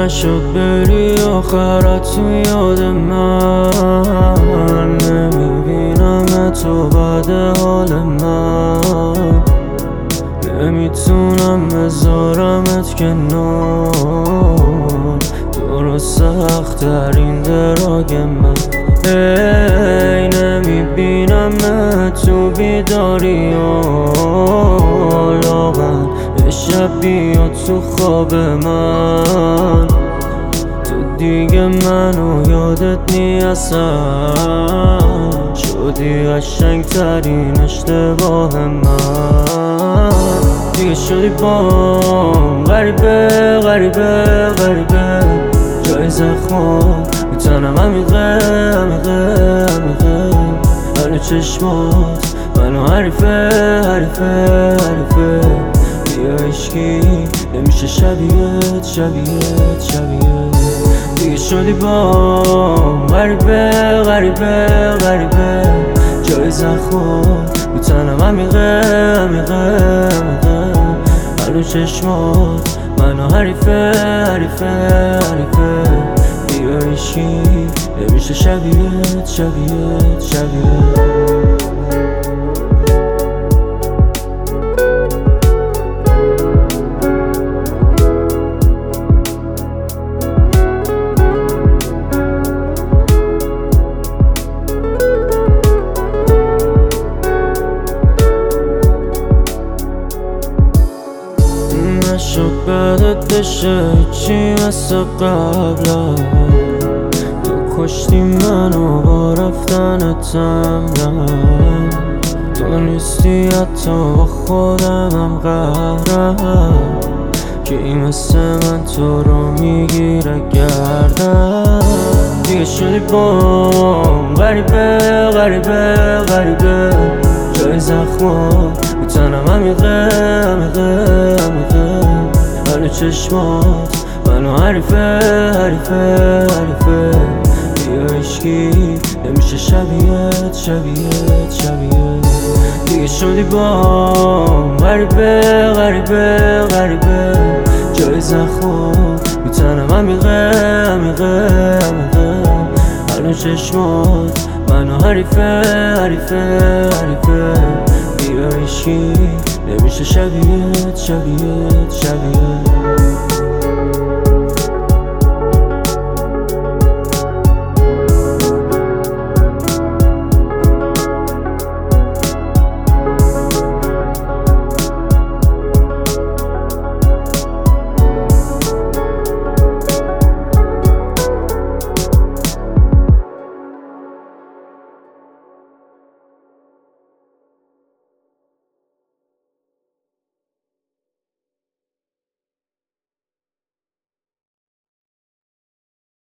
نشد بری آخرت تو یاد من، نمیبینم تو بعد حال من، نمیتونم بذارمت کنار، درست سخت ترین دراگ من. ای نمیبینم تو بیداری لاغن شب بیاد تو خواب من، تو دیگه منو یادت نی اصلا، شدی قشنگ ترین اشتباه من. دیگه شدی بام غریبه غریبه غریبه، جای زخمات میتنم عمیقه عمیقه عمیقه، هنو چشمات منو حریفه حریفه حریفه، بیا عشقی نمیشه شبیهت شبیهت شبیهت. دیگه شدی بام غریبه غریبه غریبه، جای زخمات میتنم عمیقه عمیقه عمیقه، هنو چشمات منو حریفه حریفه حریفه، بیا عشقی نمیشه شبیهت شبیهت شبیهت. نشد بعدت بشه هیچی مثل قبلا، تو کشتی منو با رفتنتم رم، تو نیستی حتی با خودمم قهرم، کی مثل من تو رو میگیره گردم. دیگه شدی بام غریبه غریبه غریبه، جای زخمات میتنم عمیقه عمیقه عمیقه، هنو چشمات منو حریفه حریفه حریفه، بیا عشقی نمیشه شبیهت شبیهت شبیهت. دیگه شدی بام غریبه غریبه غریبه، جای زخمات میتنم عمیقه عمیقه عمیقه، هنو چشمات منو حریفه حریفه حریفه، بیا عشقی نمیشه شبیهت شبیهت شبیهت.